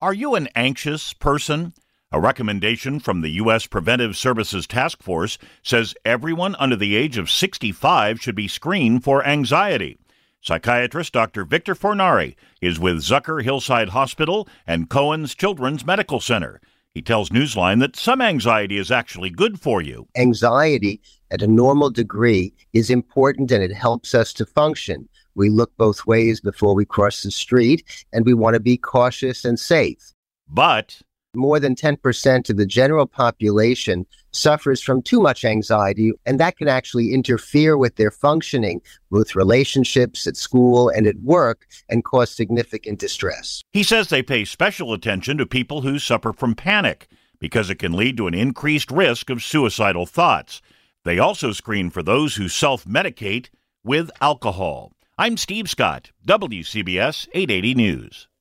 Are you an anxious person? A recommendation from the U.S. Preventive Services Task Force says everyone under the age of 65 should be screened for anxiety. Psychiatrist Dr. Victor Fornari is with Zucker Hillside Hospital and Cohen's Children's Medical Center. He tells Newsline that some anxiety is actually good for you. Anxiety at a normal degree is important and it helps us to function. We look both ways before we cross the street, and we want to be cautious and safe. But more than 10% of the general population suffers from too much anxiety, and that can actually interfere with their functioning, with relationships at school and at work, and cause significant distress. He says they pay special attention to people who suffer from panic because it can lead to an increased risk of suicidal thoughts. They also screen for those who self-medicate with alcohol. I'm Steve Scott, WCBS 880 News.